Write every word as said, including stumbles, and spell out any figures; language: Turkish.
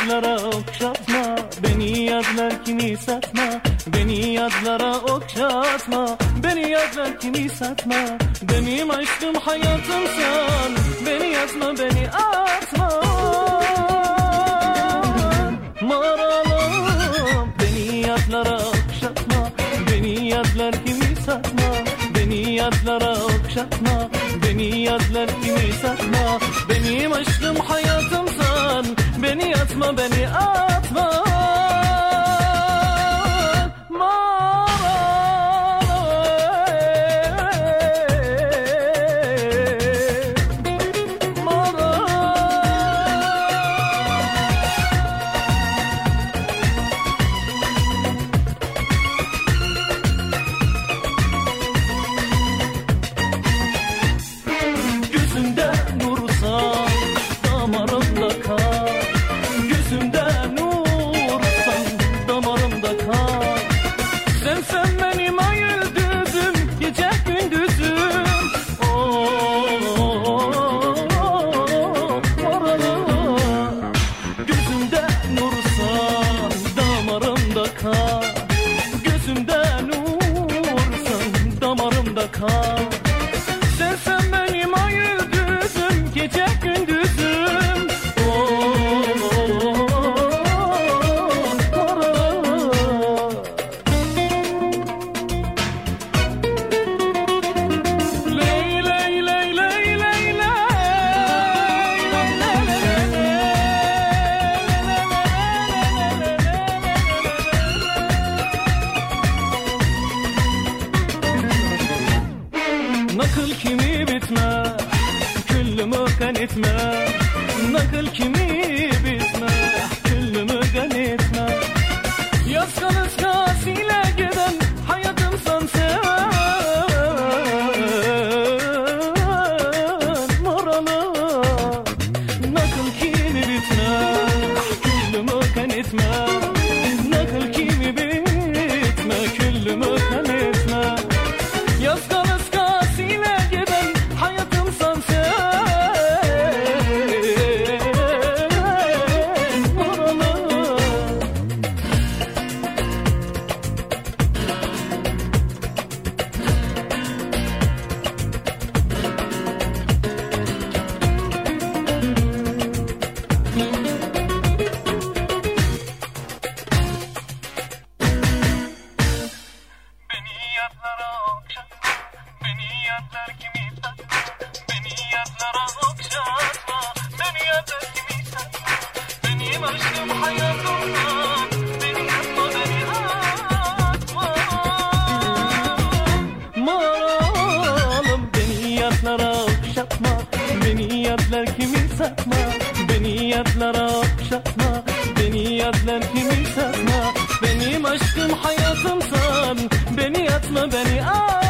yadlara okşatma, beni yadlar kimi satma, beni yadlara okşatma, beni yadlar kimi satma. Benim aşkım hayatımsan, beni yazma, beni atma. Maralım, beni yadlara okşatma, beni yadlar kimi satma, beni yadlara okşatma, beni yadlar kimi satma. Benim aşkım hayatımsan, beni atma, beni atma. Sen sen benim ay yıldızım, gece gündüzüm. Ley ley ley ley ley ley. Nakıl kimi bitme, küllümü kan etme. Nakıl kimi bitme, küllümü kan etme. Yazgan ıskasıyla giden hayatımsan sen. Moralı, nakıl kimi bitme, küllümü kan etme. Nakıl kimi bitme, küllümü kan etme. Yazgan ıskasıyla giden hayatımsan sen. Moralı. Beni yadlara okşatma, beni yadlar kimi satma, beni yadlara okşatma, beni yadlar kimi satma. Benim aşkım hayatımdan, beni yapma, beni atma. Maralım, beni yadlara okşatma, beni yadlar kimi satma, beni yadlara okşatma, beni yadlar kimi satma. Benim aşkım hayatımsan, beni atma, beni atma.